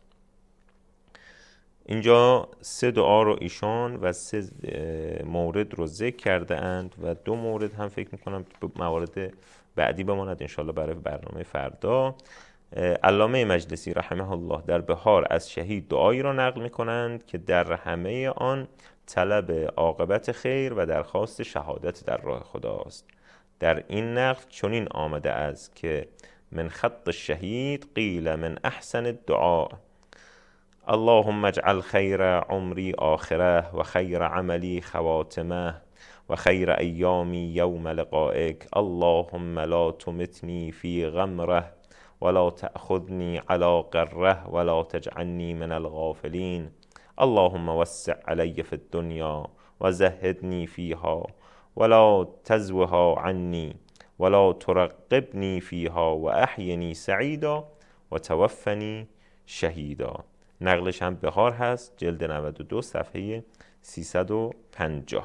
Speaker 2: اینجا 3 دعا رو ایشان و 3 مورد رو ذکر کرده اند و 2 مورد هم فکر میکنم موارد بعدی بماند انشالله برای برنامه فردا. علامه مجلسی رحمه الله در بهار از شهید دعایی را نقل میکنند که در همه آن طلب عاقبت خیر و درخواست شهادت در راه خداست. در این نقل چنین آمده است که من خط الشهید قیل من احسن الدعاء اللهم اجعل خیر عمری آخره و خیر عملی خواتمه و خیر ایامی یوم لقائک اللهم لا تمتنی فی غمره ولا تأخذنی علی قره ولا تجعلنی من الغافلین اللهم وسع علی فی الدنیا و زهدنی فیها ولا تزوها عنی ولا ترقبنی فیها و احینی سعیدا و توفنی شهیدا. نقلش هم بهار هست، جلد 92 صفحه 350.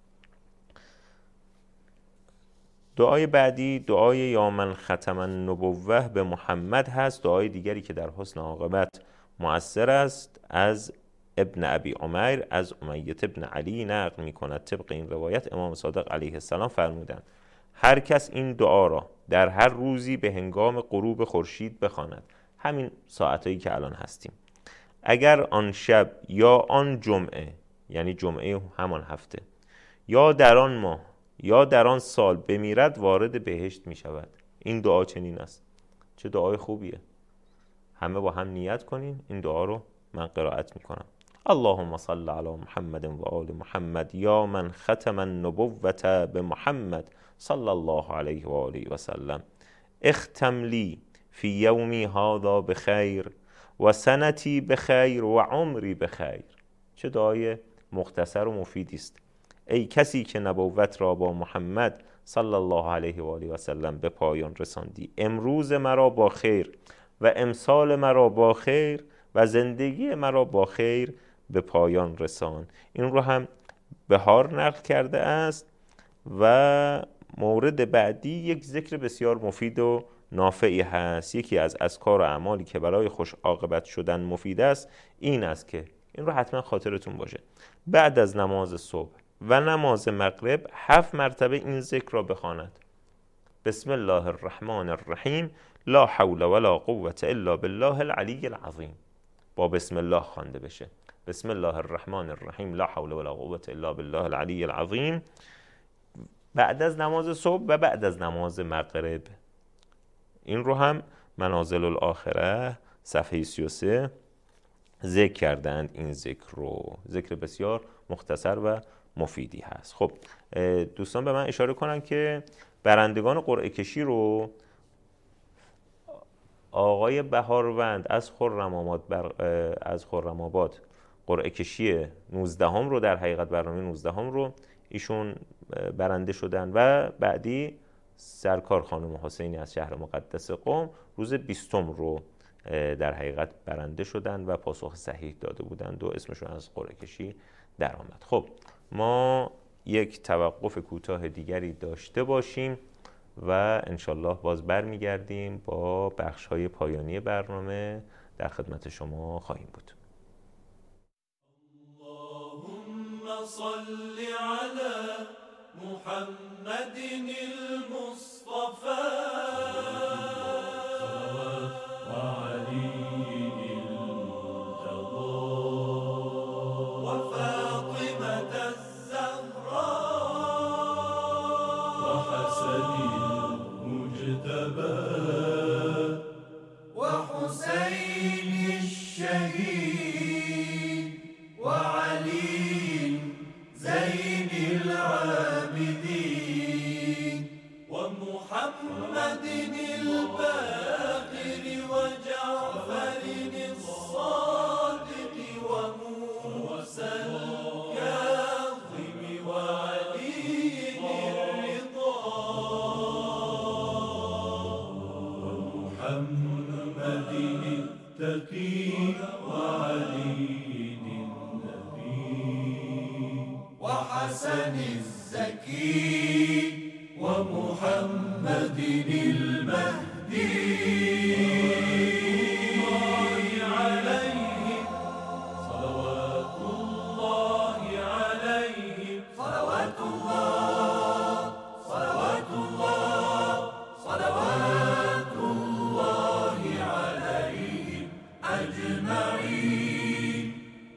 Speaker 2: دعای بعدی دعای یا من ختم النبوه به محمد هست. دعای دیگری که در حسن عاقبت مؤثر است از ابن ابی عمیر از امیة ابن علی نقل می کند. طبق این روایت امام صادق علیه السلام فرمودند هر کس این دعا را در هر روزی به هنگام غروب خورشید بخواند، همین ساعتایی که الان هستیم، اگر آن شب یا آن جمعه، یعنی جمعه همان هفته، یا در آن ماه یا در آن سال بمیرد، وارد بهشت می شود. این دعا چنین است. چه دعای خوبیه. همه با هم نیت کنین. این دعا رو من قرائت می کنم. اللهم صل علی محمد و آل محمد یا من ختم النبوة بمحمد صلی الله علیه و آله و سلم اختم لی فی یومی هذا بخیر و سنتی بخیر و عمری بخیر. چه دعای مختصر و مفیدی است. ای کسی که نبوت را با محمد صلی الله علیه و آله و سلم به پایان رساندی، امروز مرا با خیر و امسال مرا با خیر و زندگی مرا با خیر به پایان رسان. این رو هم بهار نقل کرده است. و مورد بعدی یک ذکر بسیار مفید و نافعی هست. یکی از اذکار و اعمالی که برای خوش عاقبت شدن مفید است این است که این رو حتما خاطرتون باشه، بعد از نماز صبح و نماز مغرب 7 مرتبه این ذکر را بخواند. بسم الله الرحمن الرحیم، لا حول ولا قوة الا بالله العلی العظیم. با بسم الله خوانده بشه. بسم الله الرحمن الرحیم، لا حول ولا قوة الا بالله العلی العظیم، بعد از نماز صبح و بعد از نماز مغرب. این رو هم منازل الاخره صفحه 33 ذکر کردند. این ذکر رو، ذکر بسیار مختصر و مفیدی هست. خب دوستان به من اشاره کنن که برندگان قرعه کشی رو آقای بهاروند از خرم آباد قرعه کشی 19 هم رو، در حقیقت برنامه 19 هم رو ایشون برنده شدن و بعدی سرکار خانم حسینی از شهر مقدس قم روز 20 رو در حقیقت برنده شدن و پاسخ صحیح داده بودند و اسمشون از قرعه کشی در آمد. خب ما یک توقف کوتاه دیگری داشته باشیم و انشالله باز برمیگردیم با بخش‌های پایانی برنامه در خدمت شما خواهیم بود.
Speaker 4: اللهم صل على محمد المصطفى وعلي المرتضى وفاطمة الزهراء وحسن المجتبى وحسين الشهيد وعلي زين العابدين ومحمد الباقر وجعفر الصادق وموسى الكاظم وعلي الرضا ومحمد التقي وعلي وحسن الزكي ومحمد المهدي عليهم صلوات الله عليهم صلوات الله صلوات الله صلوات الله عليهم أجمعين.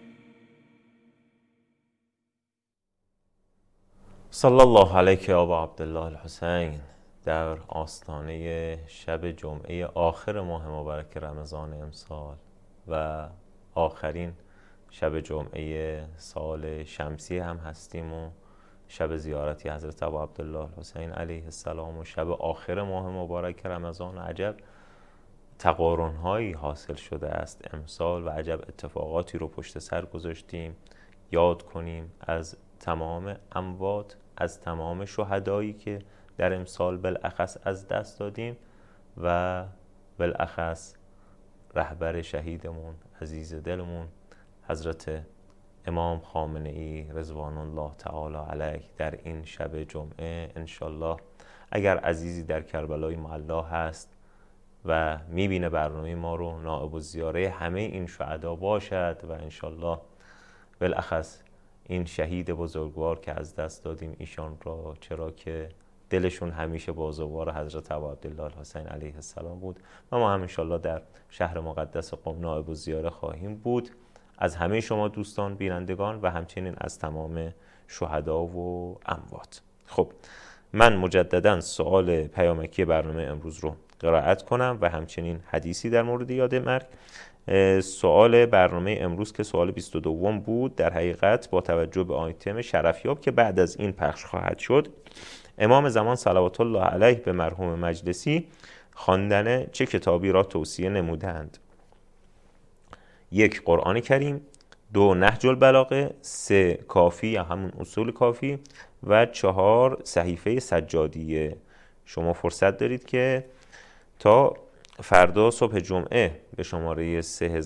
Speaker 2: صلی الله علیک یا ابا عبدالله الحسین. در آستانه شب جمعه آخر ماه مبارک رمضان امسال و آخرین شب جمعه سال شمسی هم هستیم و شب زیارتی حضرت ابا عبدالله الحسین علیه السلام و شب آخر ماه مبارک رمضان. عجب تقارن‌هایی حاصل شده است امسال و عجب اتفاقاتی رو پشت سر گذاشتیم. یاد کنیم از تمام اموات، از تمام شهدایی که در امسال بالاخص از دست دادیم و بالاخص رهبر شهیدمون عزیز دلمون حضرت امام خامنه ای رضوان الله تعالی علیه در این شب جمعه. انشالله اگر عزیزی در کربلای معلا هست و میبینه برنامه ما رو، نائب الزیاره همه این شهدا باشد و انشالله بالاخص این شهید بزرگوار که از دست دادیم ایشان را، چرا که دلشون همیشه بازوار حضرت ابا عبدالله الحسین علیه السلام بود و ما هم انشالله در شهر مقدس قم نائب الزیاره خواهیم بود. از همه شما دوستان بینندگان و همچنین از تمام شهدا و اموات. خب من مجددا سوال پیامکی برنامه امروز رو قرائت کنم و همچنین حدیثی در مورد یاد مرگ. سوال برنامه امروز که سوال 22 بود، در حقیقت با توجه به آیتم شرفیاب که بعد از این پخش خواهد شد، امام زمان صلوات الله علیه به مرحوم مجلسی خواندن چه کتابی را توصیه نمودند؟ 1 قرآن کریم، 2 نهج البلاغه، 3 کافی یا همون اصول کافی و 4 صحیفه سجادیه. شما فرصت دارید که تا فردا صبح جمعه به شماره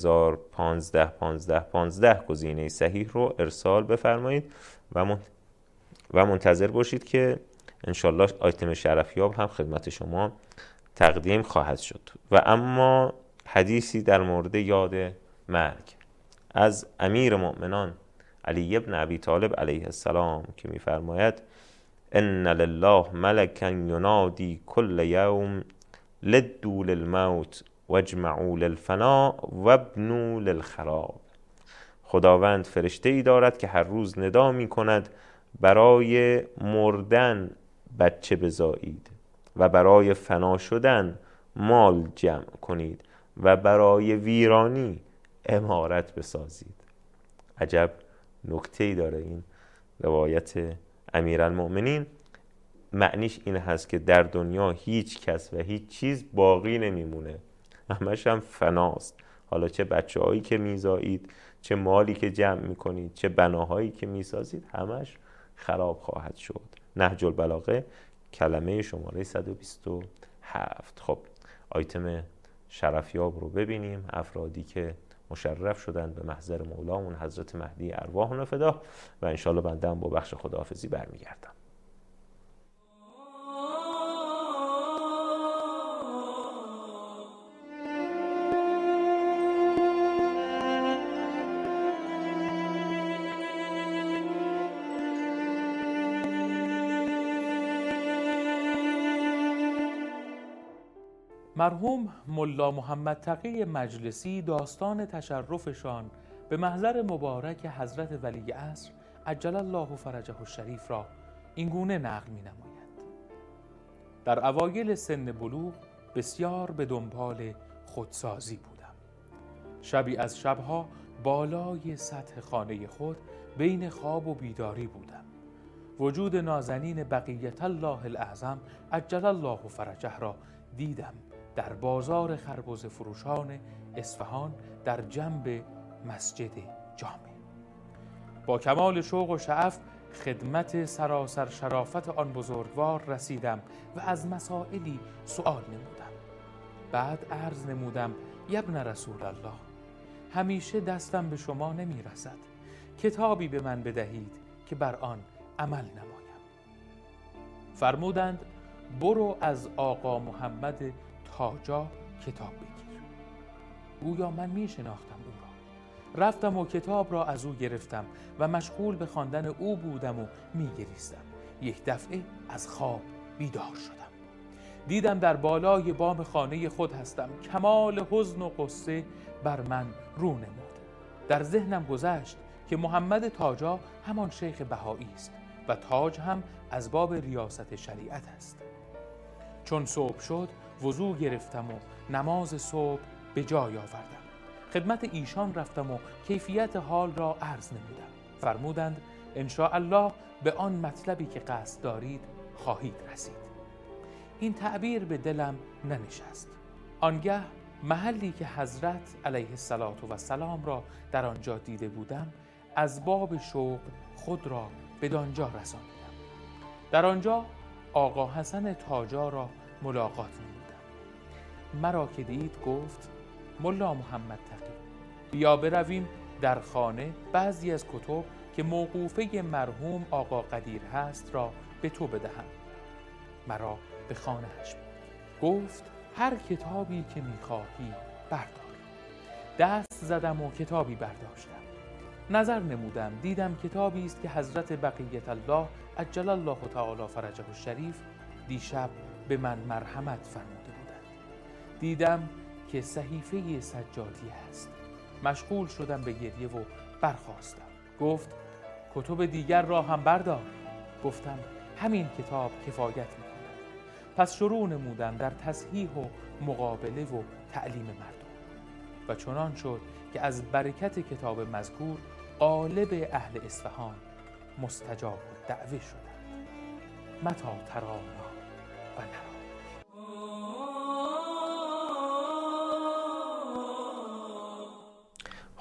Speaker 2: 3015 گزینه صحیح رو ارسال بفرمایید و منتظر باشید که انشالله آیتم شرفیاب هم خدمت شما تقدیم خواهد شد. و اما حدیثی در مورد یاد مرگ از امیر مؤمنان علی ابن ابی طالب علیه السلام که می‌فرماید ان لله ملکا ینادی کل یوم لدوا للموت واجمعوا للفنا وابنوا للخراب. خداوند فرشته‌ای دارد که هر روز ندا می‌کند برای مردن بچه بزایید و برای فنا شدن مال جمع کنید و برای ویرانی عمارت بسازید. عجب نکته‌ای داره این روایت امیرالمؤمنین. معنیش این هست که در دنیا هیچ کس و هیچ چیز باقی نمیمونه، همش هم فناست. حالا چه بچه‌هایی که میزایید، چه مالی که جمع میکنید، چه بناهایی که میسازید، همش خراب خواهد شد. نهج البلاغه کلمه شماره 127. خب آیتم شرفیاب رو ببینیم. افرادی که مشرف شدن به محضر مولامون حضرت مهدی ارواحنا فدا و انشالله بنده هم با بخش خداحافظی برمیگردم.
Speaker 8: مرحوم ملا محمد تقی مجلسی داستان تشرفشان به محضر مبارک حضرت ولی عصر عجل الله فرجه الشریف را اینگونه نقل می نماید. در اوایل سن بلوغ بسیار به دنبال خودسازی بودم. شبی از شبها بالای سطح خانه خود بین خواب و بیداری بودم. وجود نازنین بقیت الله الاعظم عجل الله فرجه را دیدم در بازار خربزه فروشان اصفهان در جنب مسجد جامع. با کمال شوق و شعف خدمت سراسر شرافت آن بزرگوار رسیدم و از مسائلی سؤال نمودم. بعد عرض نمودم یبن رسول الله، همیشه دستم به شما نمی رسد، کتابی به من بدهید که بر آن عمل نمایم. فرمودند برو از آقا محمد تاجا کتاب بگیر. گویا من می شناختم او را. رفتم و کتاب را از او گرفتم و مشغول به خواندن او بودم و می گریستم. یک دفعه از خواب بیدار شدم. دیدم در بالای بام خانه خود هستم. کمال حزن و غصه بر من رو نمود. در ذهنم گذشت که محمد تاجا همان شیخ بهایی است و تاج هم از باب ریاست شریعت است. چون صبح شد وضو گرفتم و نماز صبح به جای آوردم. خدمت ایشان رفتم و کیفیت حال را عرض نمودم. فرمودند انشاءالله به آن مطلبی که قصد دارید خواهید رسید. این تعبیر به دلم ننشست. آنگه محلی که حضرت علیه السلام را در آنجا دیده بودم از باب شوق خود را بدانجا رساندم. در آنجا آقا حسن تاجا را ملاقات نمودم. مرا که دید گفت ملا محمد تقی، بیا برویم در خانه بعضی از کتب که موقوفه مرحوم آقا قدیر هست را به تو بدهم. مرا به خانه‌اش برد. گفت هر کتابی که می‌خواهی بردار. دست زدم و کتابی برداشتم. نظر نمودم، دیدم کتابی است که حضرت بقیت الله عجل الله تعالی فرجه الشریف دیشب به من مرحمت فرموده بودند. دیدم که صحیفه سجادی است. مشغول شدم به گریه و برخاستم. گفت کتب دیگر را هم بردار. گفتم همین کتاب کفایت می‌کند. پس شروع نمودم در تصحیح و مقابله و تعلیم مردم و چنان شد که از برکت کتاب مذکور غالب اهل اصفهان مستجاب دعوه شدند. متی ترانا و نرا.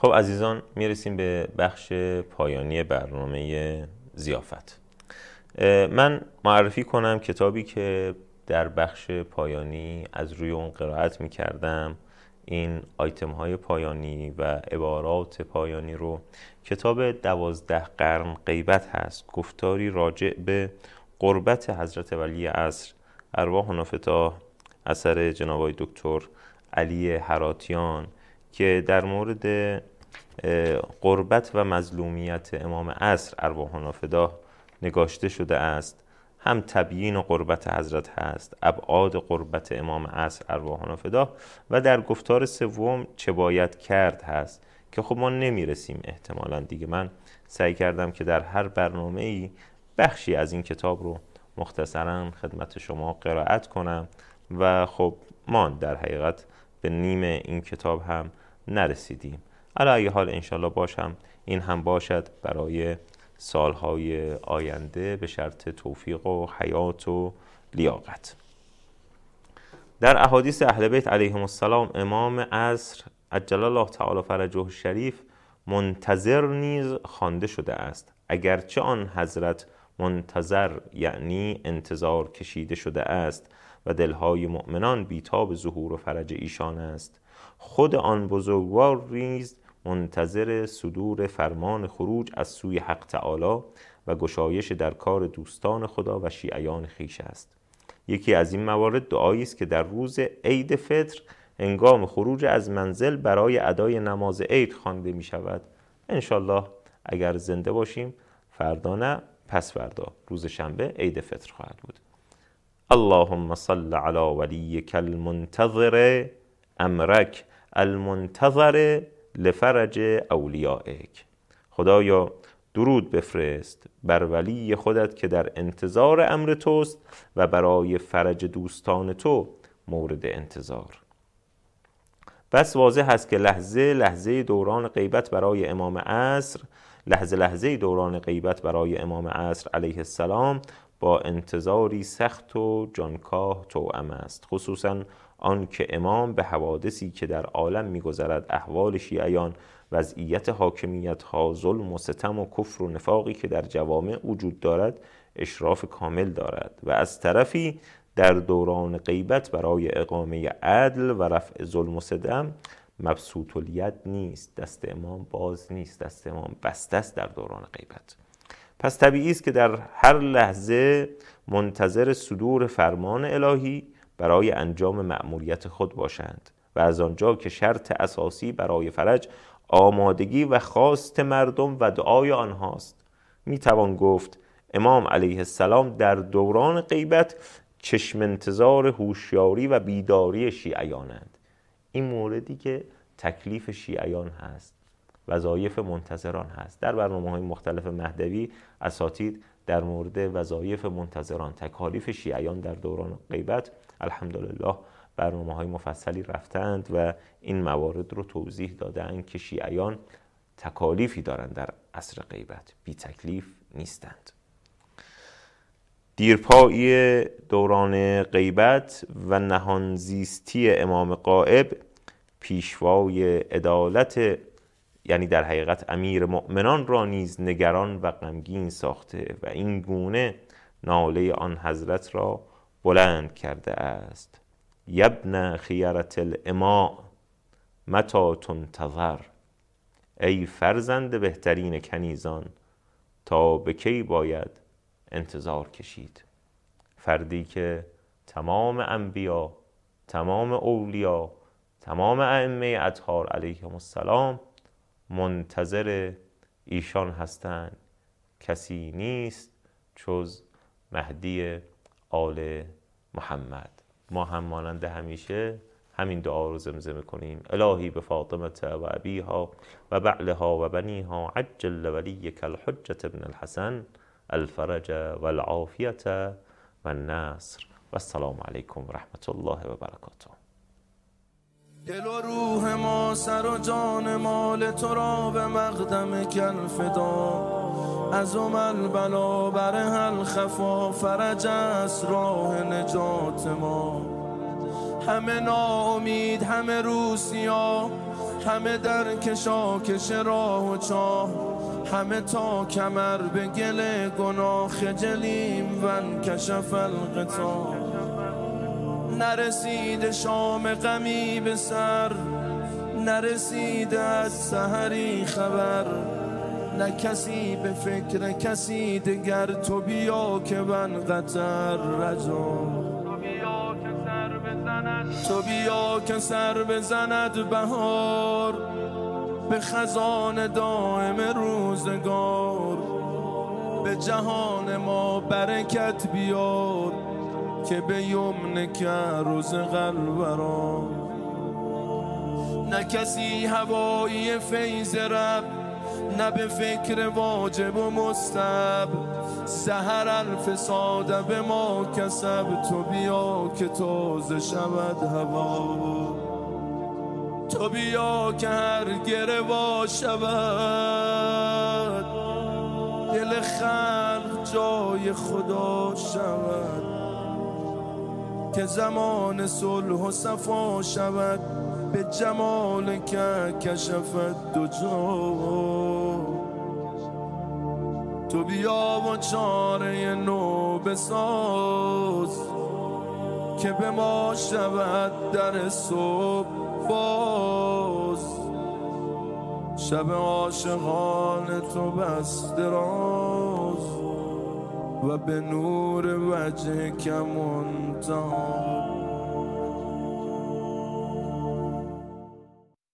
Speaker 2: خب عزیزان، میرسیم به بخش پایانی برنامه ضیافت. من معرفی کنم کتابی که در بخش پایانی از روی اون قرائت میکردم، این آیتم های پایانی و عبارات پایانی رو. کتاب 12 قرن غیبت هست، گفتاری راجع به قربت حضرت ولی عصر ارواح نافتح، اثر جناب آقای دکتر علی هراتیان، که در مورد قربت و مظلومیت امام عصر ارواح نافتح نگاشته شده است. هم تبیین قربت حضرت هست، ابعاد قربت امام عصر ارواح نافتح، و در گفتار سوم چه باید کرد هست که خب ما نمیرسیم احتمالاً دیگه. من سعی کردم که در هر برنامه‌ای بخشی از این کتاب رو مختصراً خدمت شما قرائت کنم و خب ما در حقیقت به نیم این کتاب هم نرسیدیم. علی ای حال انشالله باشم این هم باشد برای سالهای آینده به شرط توفیق و حیات و لیاقت. در احادیث اهل بیت علیهم السلام امام عصر عجل الله تعالی فرجه الشریف منتظر نیز خوانده شده است، اگرچه آن حضرت منتظر یعنی انتظار کشیده شده است و دلهای مؤمنان بیتاب ظهور و فرج ایشان است. خود آن بزرگوار نیز منتظر صدور فرمان خروج از سوی حق تعالی و گشایش در کار دوستان خدا و شیعیان خویش است. یکی از این موارد دعایی است که در روز عید فطر هنگام خروج از منزل برای ادای نماز عید خوانده می شود. انشالله اگر زنده باشیم فردا نه پس فردا روز شنبه عید فطر خواهد بود. اللهم صل علی ولیک المنتظر امرک المنتظر لفرج اولیائک. خدایا درود بفرست بر ولی خودت که در انتظار امر توست و برای فرج دوستان تو مورد انتظار. بس واضح است که لحظه دوران غیبت برای امام عصر، لحظه دوران غیبت برای امام عصر علیه السلام با انتظاری سخت و جانکاه توأم است، خصوصاً آن که امام به حوادثی که در عالم می‌گذرد، احوال شیعیان، وضعیت حاکمیت‌ها، ظلم و ستم و کفر و نفاقی که در جوامع وجود دارد اشراف کامل دارد و از طرفی در دوران غیبت برای اقامه عدل و رفع ظلم و ستم مبسوط الید نیست، دست امام باز نیست، دست امام بسته است در دوران غیبت. پس طبیعی است که در هر لحظه منتظر صدور فرمان الهی برای انجام مأموریت خود باشند و از آنجا که شرط اساسی برای فرج آمادگی و خواست مردم و دعای آنهاست، میتوان گفت امام علیه السلام در دوران غیبت چشم انتظار هوشیاری و بیداری شیعیانند. این موردی که تکلیف شیعیان هست، وظایف منتظران هست. در برنامه‌های مختلف مهدوی اساتید در مورد وظایف منتظران، تکالیف شیعیان در دوران غیبت الحمدلله برنامه‌های مفصلی رفتند و این موارد رو توضیح دادند که شیعیان تکالیفی دارند در عصر غیبت، بی تکلیف نیستند. دیرپایی دوران غیبت و نهان زیستی امام غائب پیشوای عدالت، یعنی در حقیقت امیر مؤمنان را نیز نگران و غمگین ساخته و این گونه ناله آن حضرت را بلند کرده است: یبن خیرت الاماء متی تنتظر، ای فرزند بهترین کنیزان تا به کی باید انتظار کشید. فردی که تمام انبیا، تمام اولیا، تمام ائمه اطهار علیهم السلام منتظر ایشان هستند، کسی نیست جز مهدی آل محمد. ما هم مانند همیشه همین دعا رو زمزمه کنیم: الهی به فاطمه و ابیها و بعلها و بنیها عجل ولیک الحجة ابن الحسن الفرج والعافیة و النصر و السلام علیکم و رحمت الله و برکاته.
Speaker 1: دل و روح ما، سر و جان مال تو را به مقدم کل فدا. از البلا بر هل خفا، فرج از راه نجات ما. همه ناامید، همه روسیا، همه در کشاکش راه و چاه، همه تا کمر به گل گناه خجلیم و انکشف الغطا. نرسیده شام غمی به سر، نرسیده از سحری خبر، نه کسی به فکر کسی دگر. تو بیا که من قطر رجا، تو بیا که سر بزند بهار به خزان دائم روزگار. به جهان ما برکت بیار که به یمن که روز قلورا. نه کسی هوایی فیض رب، نه به فکر واجب و مستحب. سحر الفساد به ما کسب، تو بیا که تازه شود هوا. تو بیا که هر گره وا شود، دل خلق جای خدا شود. که زمان صلح و صفا شود به جمال که کشفت دو جا. تو بیا و چاره نو بساز که به ما شود در صبح باز. شب عاشقان تو بس دراز و به نور وجه که منتهی.